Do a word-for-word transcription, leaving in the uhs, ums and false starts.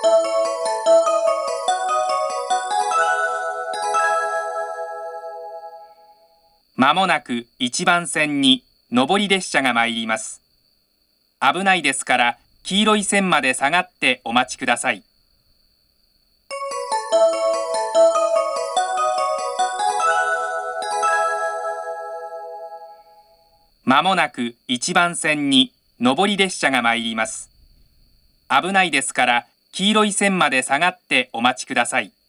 まもなくいちばん線に上り列車が参ります。危ないですから黄色い線まで下がってお待ちください。まもなくいちばん線に上り列車が参ります。危ないですから黄色い線まで下がってお待ちください。